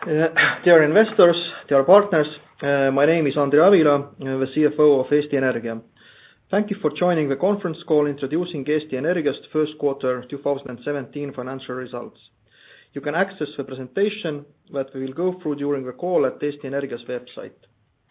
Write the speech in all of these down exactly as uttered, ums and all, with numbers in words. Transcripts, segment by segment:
Dear investors, dear partners, my name is Andri Avila, the C F O of Eesti Energia. Thank you for joining the conference call introducing Eesti Energia's first quarter twenty seventeen financial results. You can access the presentation that we will go through during the call at Eesti Energia's website.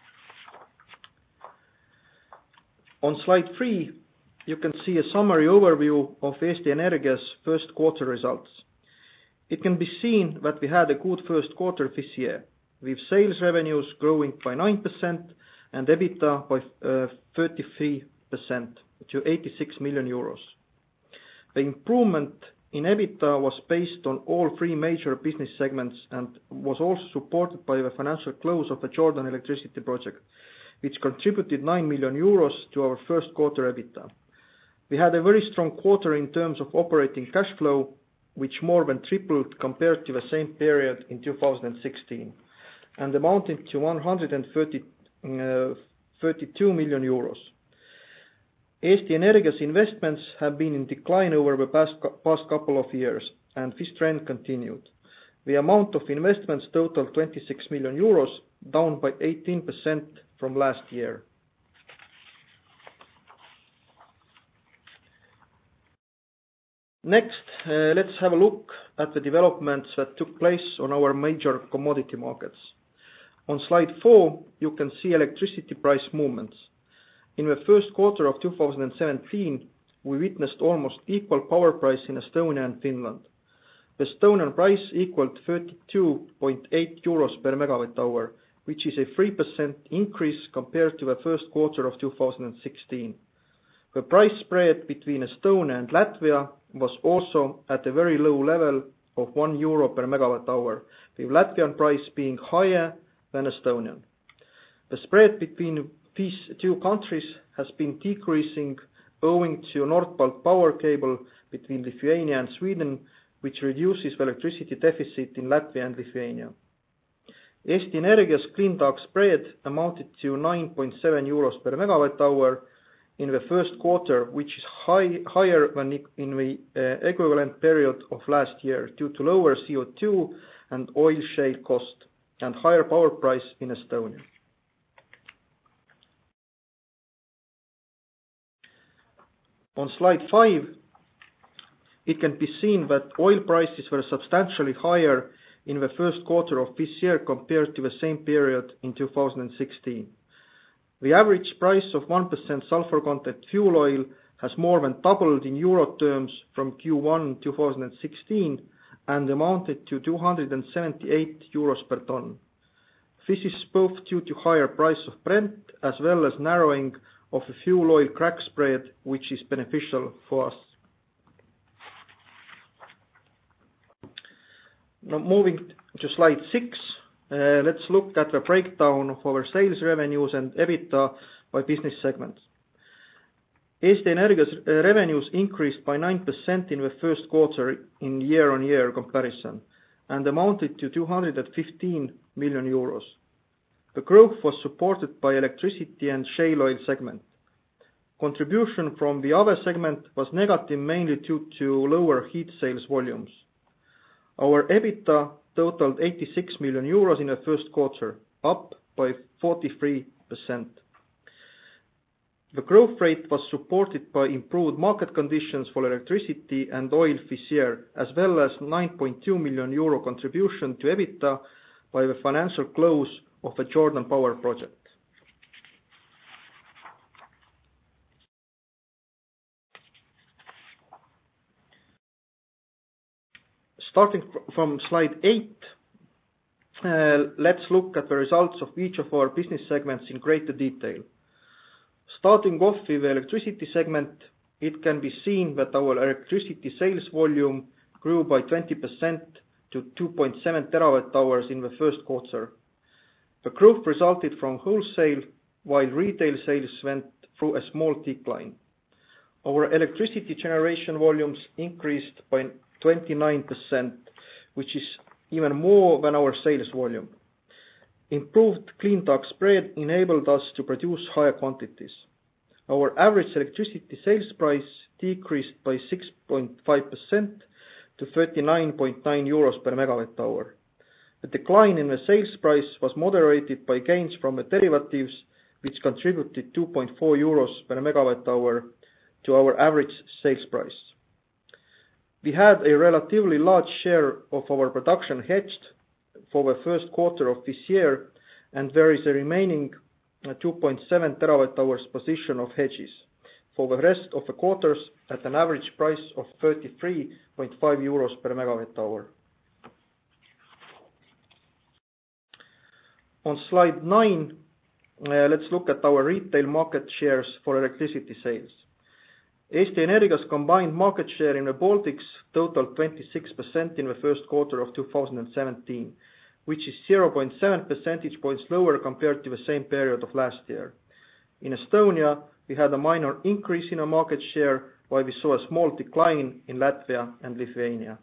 On slide three, you can see a summary overview of Eesti Energia's first quarter results. It can be seen that we had a good first quarter this year, with sales revenues growing by nine percent and EBITDA by uh, thirty-three percent to eighty-six million euros. The improvement in EBITDA was based on all three major business segments and was also supported by the financial close of the Jordan electricity project, which contributed nine million euros to our first quarter EBITDA. We had a very strong quarter in terms of operating cash flow, which more than tripled compared to the same period in two thousand sixteen, and amounted to one hundred thirty-two million euros. Eesti Energia's investments have been in decline over the past, past couple of years, and this trend continued. The amount of investments totaled twenty-six million euros, down by eighteen percent from last year. Next, uh, let's have a look at the developments that took place on our major commodity markets. On slide four, you can see electricity price movements. In the first quarter of two thousand seventeen, we witnessed almost equal power price in Estonia and Finland. The Estonian price equaled thirty-two point eight euros per megawatt hour, which is a three percent increase compared to the first quarter of two thousand sixteen. The price spread between Estonia and Latvia was also at a very low level of one euro per megawatt hour, with Latvian price being higher than Estonian. The spread between these two countries has been decreasing owing to Nordbalt power cable between Lithuania and Sweden, which reduces the electricity deficit in Latvia and Lithuania. Eesti Energia's clean dark spread amounted to nine point seven euros per megawatt hour in the first quarter, which is high, higher than in the uh, equivalent period of last year due to lower C O two and oil shale cost and higher power price in Estonia. On slide five, it can be seen that oil prices were substantially higher in the first quarter of this year compared to the same period in two thousand sixteen. The average price of one percent sulfur content fuel oil has more than doubled in euro terms from Q one two thousand sixteen and amounted to two hundred seventy-eight euros per ton. This is both due to higher price of Brent as well as narrowing of the fuel oil crack spread, which is beneficial for us. Now moving to slide six. Uh, let's look at the breakdown of our sales revenues and EBITDA by business segments. Eesti Energia's uh, revenues increased by nine percent in the first quarter in year-on-year comparison and amounted to two hundred fifteen million euros. The growth was supported by electricity and shale oil segment. Contribution from the other segment was negative mainly due to lower heat sales volumes. Our EBITDA totaled eighty-six million euros in the first quarter, up by forty-three percent. The growth rate was supported by improved market conditions for electricity and oil this year, as well as nine point two million euro contribution to EBITDA by the financial close of the Jordan power project. Starting from slide eight, uh, let's look at the results of each of our business segments in greater detail. Starting off with the electricity segment, it can be seen that our electricity sales volume grew by twenty percent to two point seven terawatt hours in the first quarter. The growth resulted from wholesale, while retail sales went through a small decline. Our electricity generation volumes increased by twenty-nine percent, which is even more than our sales volume. Improved clean dark spread enabled us to produce higher quantities. Our average electricity sales price decreased by six point five percent to thirty-nine point nine euros per megawatt hour. The decline in the sales price was moderated by gains from the derivatives, which contributed two point four euros per megawatt hour to our average sales price. We had a relatively large share of our production hedged for the first quarter of this year, and there is a remaining two point seven terawatt hours position of hedges for the rest of the quarters at an average price of thirty-three point five euros per megawatt hour. On slide nine, uh, let's look at our retail market shares for electricity sales. Eesti Energia's combined market share in the Baltics totaled twenty-six percent in the first quarter of two thousand seventeen, which is zero point seven percentage points lower compared to the same period of last year. In Estonia, we had a minor increase in our market share, while we saw a small decline in Latvia and Lithuania.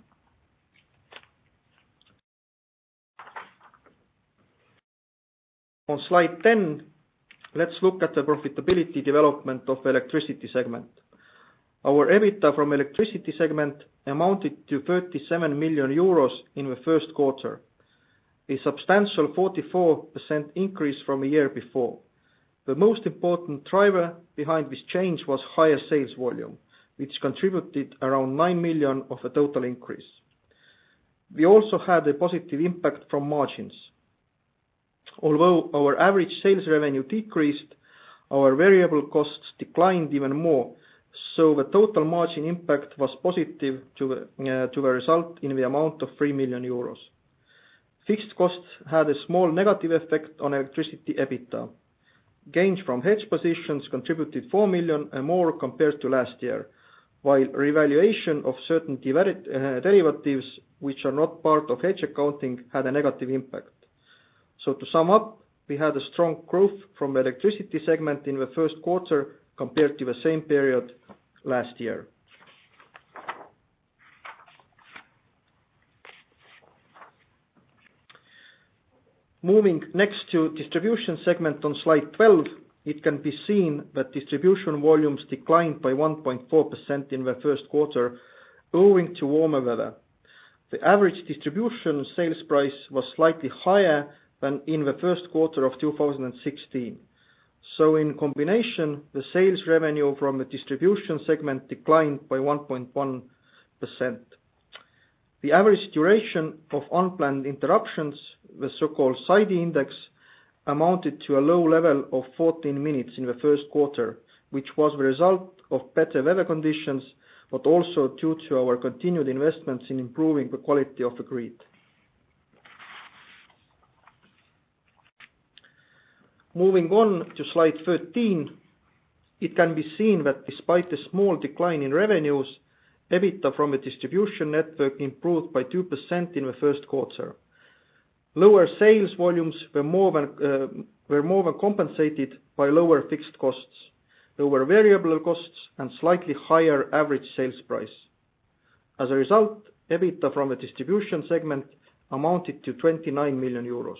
On slide ten, let's look at the profitability development of the electricity segment. Our EBITDA from electricity segment amounted to thirty-seven million euros in the first quarter, a substantial forty-four percent increase from a year before. The most important driver behind this change was higher sales volume, which contributed around nine million of the total increase. We also had a positive impact from margins. Although our average sales revenue decreased, our variable costs declined even more, so the total margin impact was positive to the, uh, to the result in the amount of three million euros. Fixed costs had a small negative effect on electricity EBITDA. Gains from hedge positions contributed four million and more compared to last year, while revaluation of certain derivatives, which are not part of hedge accounting, had a negative impact. So to sum up, we had a strong growth from the electricity segment in the first quarter compared to the same period last year. Moving next to distribution segment on slide twelve, it can be seen that distribution volumes declined by one point four percent in the first quarter, owing to warmer weather. The average distribution sales price was slightly higher than in the first quarter of two thousand sixteen. So in combination, the sales revenue from the distribution segment declined by one point one percent. The average duration of unplanned interruptions, the so-called S I D I index, amounted to a low level of fourteen minutes in the first quarter, which was the result of better weather conditions, but also due to our continued investments in improving the quality of the grid. Moving on to slide thirteen, it can be seen that despite a small decline in revenues, EBITDA from the distribution network improved by two percent in the first quarter. Lower sales volumes were more than, uh, were more than compensated by lower fixed costs, lower variable costs, and slightly higher average sales price. As a result, EBITDA from the distribution segment amounted to twenty-nine million euros.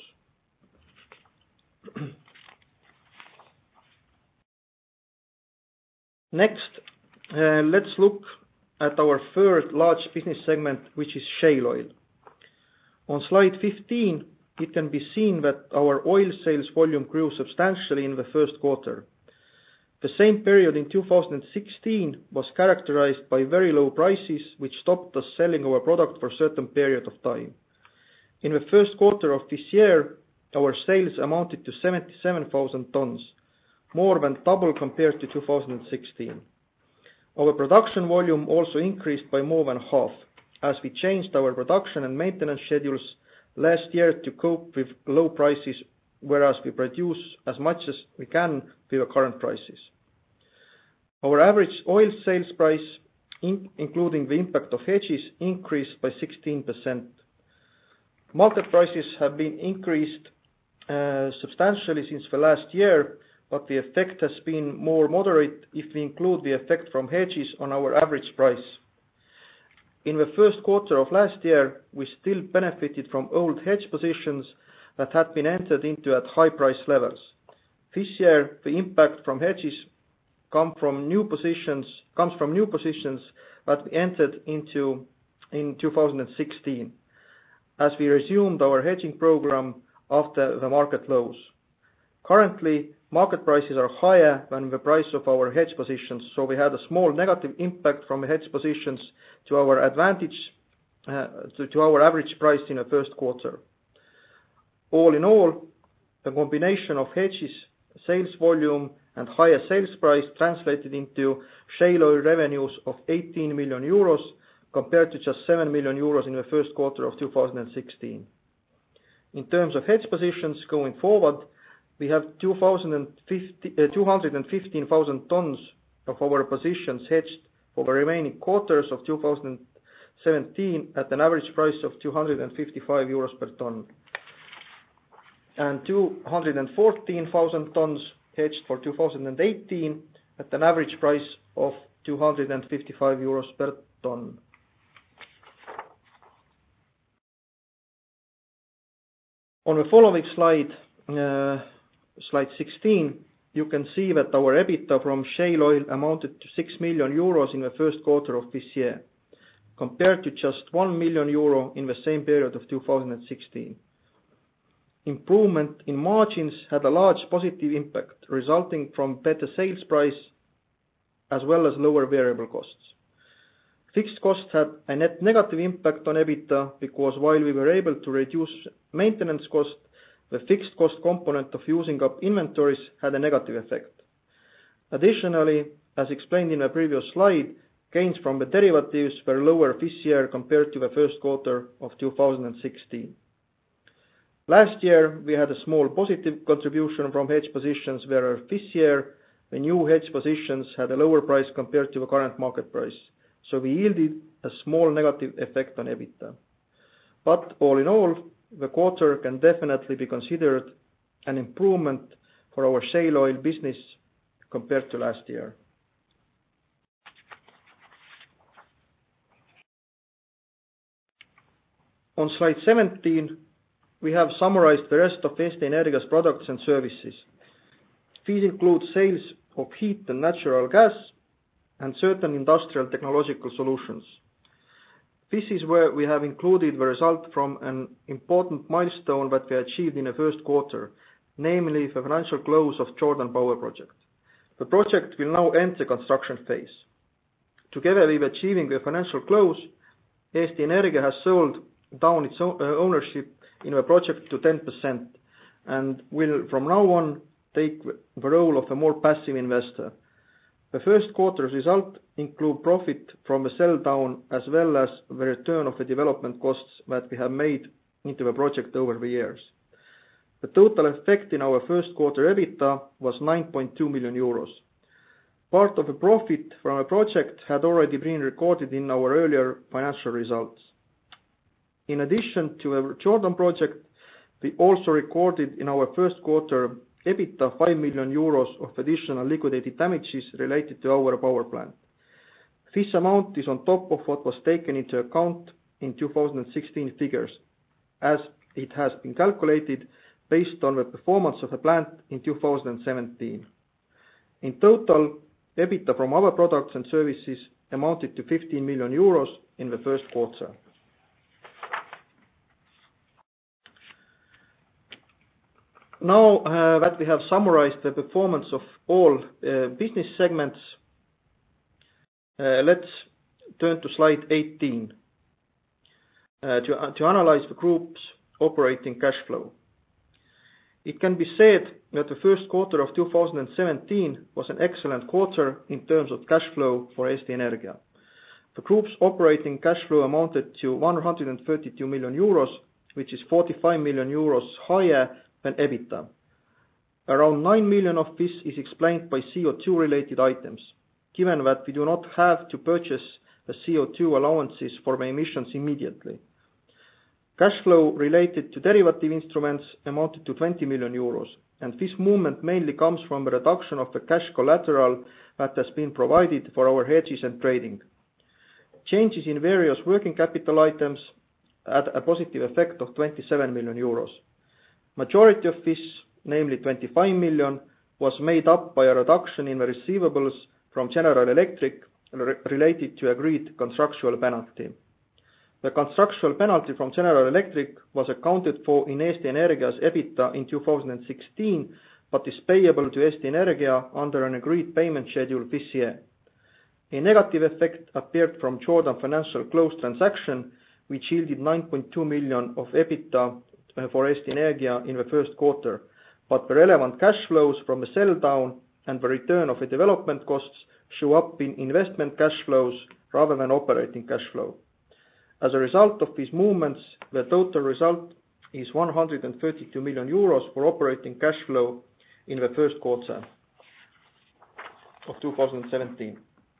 Next, uh, let's look at our third large business segment, which is shale oil. On slide fifteen, it can be seen that our oil sales volume grew substantially in the first quarter. The same period in two thousand sixteen was characterized by very low prices, which stopped us selling our product for a certain period of time. In the first quarter of this year, our sales amounted to seventy-seven thousand tons, more than double compared to two thousand sixteen. Our production volume also increased by more than half, as we changed our production and maintenance schedules last year to cope with low prices, whereas we produce as much as we can with the current prices. Our average oil sales price, in, including the impact of hedges, increased by sixteen percent. Market prices have been increased uh, substantially since the last year, but the effect has been more moderate if we include the effect from hedges on our average price. In the first quarter of last year, we still benefited from old hedge positions that had been entered into at high price levels. This year, the impact from hedges come from new positions, comes from new positions that we entered into in two thousand sixteen. as we resumed our hedging program after the market lows. Currently, market prices are higher than the price of our hedge positions, so we had a small negative impact from hedge positions to our advantage, uh, to, to our average price in the first quarter. All in all, the combination of hedges, sales volume, and higher sales price translated into shale oil revenues of eighteen million euros compared to just seven million euros in the first quarter of two thousand sixteen. In terms of hedge positions going forward, we have two hundred fifteen thousand tons of our positions hedged for the remaining quarters of two thousand seventeen at an average price of two hundred fifty-five euros per ton, and two hundred fourteen thousand tons hedged for two thousand eighteen at an average price of two hundred fifty-five euros per ton. On the following slide, uh, slide sixteen, you can see that our EBITDA from shale oil amounted to six million euros in the first quarter of this year, compared to just one million euro in the same period of two thousand sixteen. Improvement in margins had a large positive impact, resulting from better sales price as well as lower variable costs. Fixed costs had a net negative impact on EBITDA because while we were able to reduce maintenance cost, the fixed cost component of using up inventories had a negative effect. Additionally, as explained in a previous slide, gains from the derivatives were lower this year compared to the first quarter of two thousand sixteen. Last year, we had a small positive contribution from hedge positions, whereas this year, the new hedge positions had a lower price compared to the current market price, so we yielded a small negative effect on EBITDA. But all in all, the quarter can definitely be considered an improvement for our shale oil business compared to last year. On slide seventeen, we have summarized the rest of Eesti Energia's products and services. These include sales of heat and natural gas and certain industrial technological solutions. This is where we have included the result from an important milestone that we achieved in the first quarter, namely the financial close of Jordan Power Project. The project will now enter construction phase. Together with achieving the financial close, Eesti Energia has sold down its ownership in the project to ten percent and will from now on take the role of a more passive investor. The first quarter's result include profit from the sell down as well as the return of the development costs that we have made into the project over the years. The total effect in our first quarter EBITDA was nine point two million euros. Part of the profit from a project had already been recorded in our earlier financial results. In addition to the Jordan project, we also recorded in our first quarter EBITDA five million euros of additional liquidated damages related to our power plant. This amount is on top of what was taken into account in two thousand sixteen figures, as it has been calculated based on the performance of the plant in two thousand seventeen. In total, EBITDA from our products and services amounted to fifteen million euros in the first quarter. Now uh, that we have summarized the performance of all uh, business segments, uh, let's turn to slide eighteen uh, to, uh, to analyze the group's operating cash flow. It can be said that the first quarter of two thousand seventeen was an excellent quarter in terms of cash flow for Eesti Energia. The group's operating cash flow amounted to one hundred thirty-two million euros, which is forty-five million euros higher than EBITDA. Around nine million of this is explained by C O two related items, given that we do not have to purchase the C O two allowances for the emissions immediately. Cash flow related to derivative instruments amounted to twenty million euros, and this movement mainly comes from the reduction of the cash collateral that has been provided for our hedges and trading. Changes in various working capital items had a positive effect of twenty-seven million euros. Majority of this, namely twenty-five million, was made up by a reduction in the receivables from General Electric related to agreed contractual penalty. The construction penalty from General Electric was accounted for in Eesti Energia's EBITDA in two thousand sixteen, but is payable to Eesti Energia under an agreed payment schedule this year. A negative effect appeared from Jordan Financial closed transaction, which yielded nine point two million of EBITDA for Eesti Energia in the first quarter, but the relevant cash flows from the sell down and the return of the development costs show up in investment cash flows rather than operating cash flow. As a result of these movements, the total result is one hundred thirty-two million euros for operating cash flow in the first quarter of two thousand seventeen.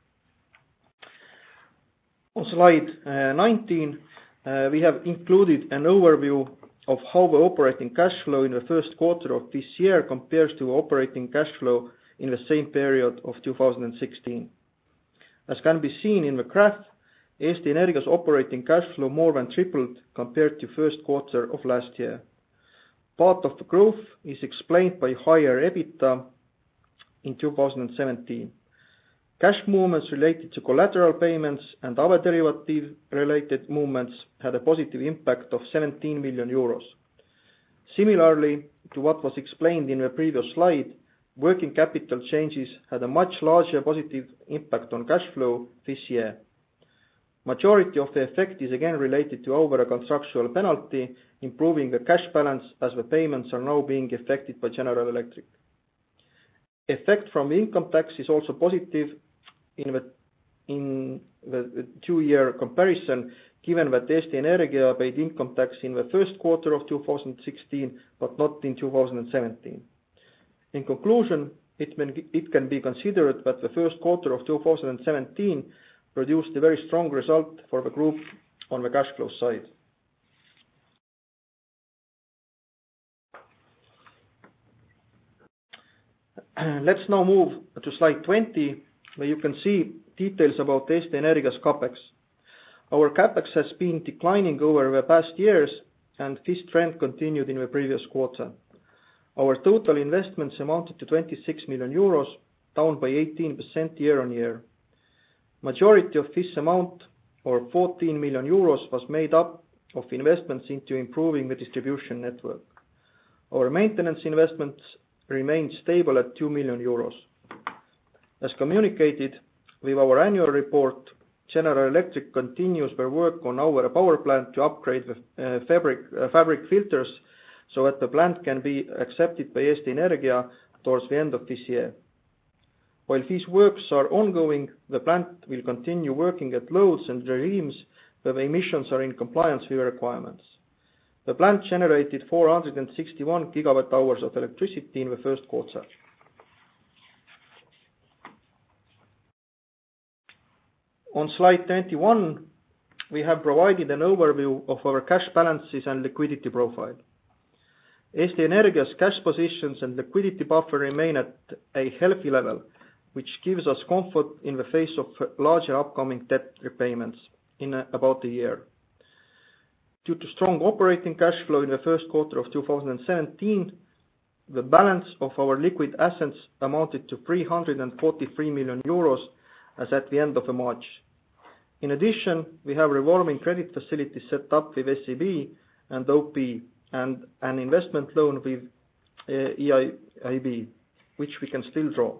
On slide uh, nineteen, uh, we have included an overview of how the operating cash flow in the first quarter of this year compares to operating cash flow in the same period of two thousand sixteen. As can be seen in the graph, Eesti Energia's operating cash flow more than tripled compared to first quarter of last year. Part of the growth is explained by higher EBITDA in two thousand seventeen. Cash movements related to collateral payments and other derivative-related movements had a positive impact of seventeen million euros. Similarly to what was explained in the previous slide, working capital changes had a much larger positive impact on cash flow this year. Majority of the effect is again related to over a contractual penalty, improving the cash balance as the payments are now being effected by General Electric. Effect from income tax is also positive in the, in the two-year comparison, given that Eesti Energia paid income tax in the first quarter of two thousand sixteen, but not in two thousand seventeen. In conclusion, it, it can be considered that the first quarter of two thousand seventeen produced a very strong result for the group on the cash flow side. Let's now move to slide twenty, where you can see details about Eesti Energia's CapEx. Our CapEx has been declining over the past years, and this trend continued in the previous quarter. Our total investments amounted to twenty-six million euros, down by eighteen percent year on year. Majority of this amount, or fourteen million euros, was made up of investments into improving the distribution network. Our maintenance investments remained stable at two million euros. As communicated with our annual report, General Electric continues their work on our power plant to upgrade the uh, fabric, uh, fabric filters so that the plant can be accepted by Eesti Energia towards the end of this year. While these works are ongoing, the plant will continue working at loads and regimes where the emissions are in compliance with the requirements. The plant generated four hundred sixty-one gigawatt hours of electricity in the first quarter. On slide twenty-one, we have provided an overview of our cash balances and liquidity profile. Eesti Energia's cash positions and liquidity buffer remain at a healthy level, which gives us comfort in the face of larger upcoming debt repayments in about a year. Due to strong operating cash flow in the first quarter of two thousand seventeen, the balance of our liquid assets amounted to three hundred forty-three million euros as at the end of March. In addition, we have revolving credit facilities set up with S E B and O P and an investment loan with uh, E I B, which we can still draw.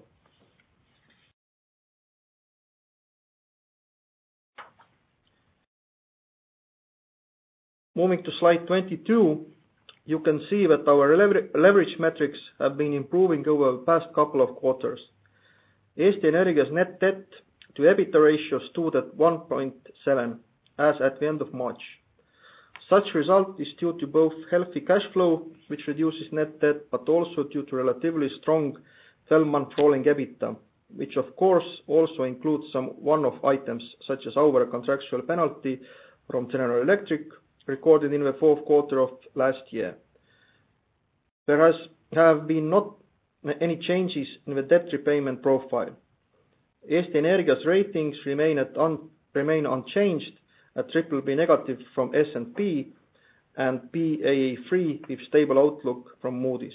Moving to slide twenty-two, you can see that our lever leverage metrics have been improving over the past couple of quarters. Eesti Energia's net debt to EBITDA ratio stood at one point seven as at the end of March. Such result is due to both healthy cash flow, which reduces net debt, but also due to relatively strong twelve-month rolling EBITDA, which of course also includes some one-off items such as over a contractual penalty from General Electric, recorded in the fourth quarter of last year. There has have been not any changes in the debt repayment profile. Eesti Energia's ratings remain, at un, remain unchanged at triple B negative from S and P and B A A three with stable outlook from Moody's.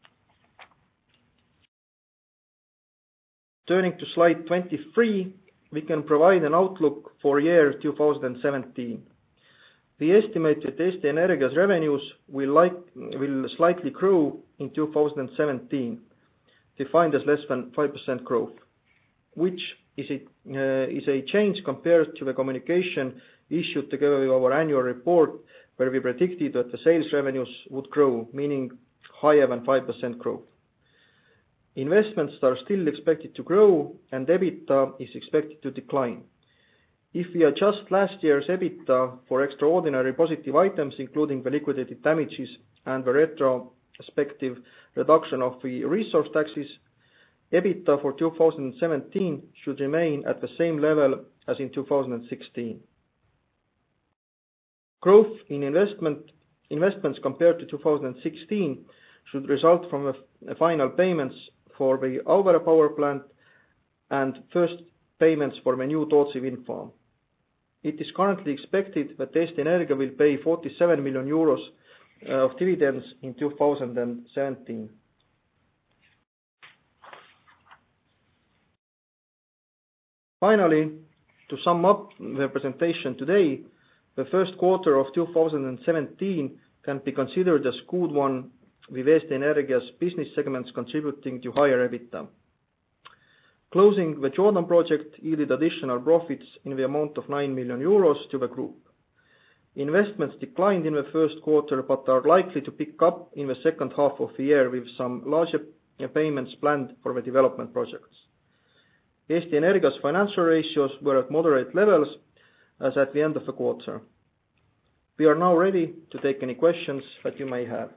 Turning to slide twenty-three, we can provide an outlook for year two thousand seventeen. We estimate that Eesti Energia's revenues will, like, will slightly grow in two thousand seventeen, defined as less than five percent growth, which is a, uh, is a change compared to the communication issued together with our annual report, where we predicted that the sales revenues would grow, meaning higher than five percent growth. Investments are still expected to grow, and EBITDA is expected to decline. If we adjust last year's EBITDA for extraordinary positive items, including the liquidated damages and the retrospective reduction of the resource taxes, EBITDA for two thousand seventeen should remain at the same level as in two thousand sixteen. Growth in investment, investments compared to two thousand sixteen should result from the final payments for the Auvere power plant and first payments for the new Tootsi wind farm. It is currently expected that Eesti Energia will pay forty-seven million euros of dividends in two thousand seventeen. Finally, to sum up the presentation today, the first quarter of two thousand seventeen can be considered as a good one, with Eesti Energia's business segments contributing to higher EBITDA. Closing the Jordan project yielded additional profits in the amount of nine million euros to the group. Investments declined in the first quarter, but are likely to pick up in the second half of the year, with some larger payments planned for the development projects. Eesti Energia's financial ratios were at moderate levels as at the end of the quarter. We are now ready to take any questions that you may have.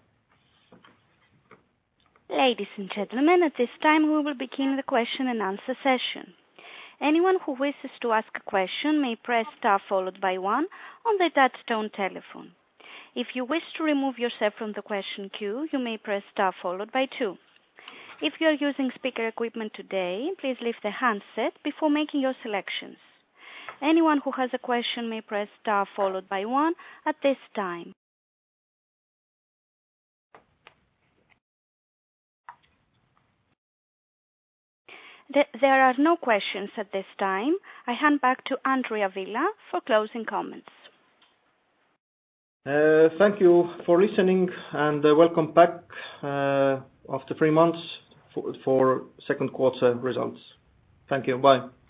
Ladies and gentlemen, at this time we will begin the question and answer session. Anyone who wishes to ask a question may press star followed by one on the touch-tone telephone. If you wish to remove yourself from the question queue, you may press star followed by two. If you are using speaker equipment today, please lift the handset before making your selections. Anyone who has a question may press star followed by one at this time. There are no questions at this time. I hand back to Andrea Villa for closing comments. Uh, thank you for listening, and uh, welcome back uh, after three months for, for second quarter results. Thank you. Bye.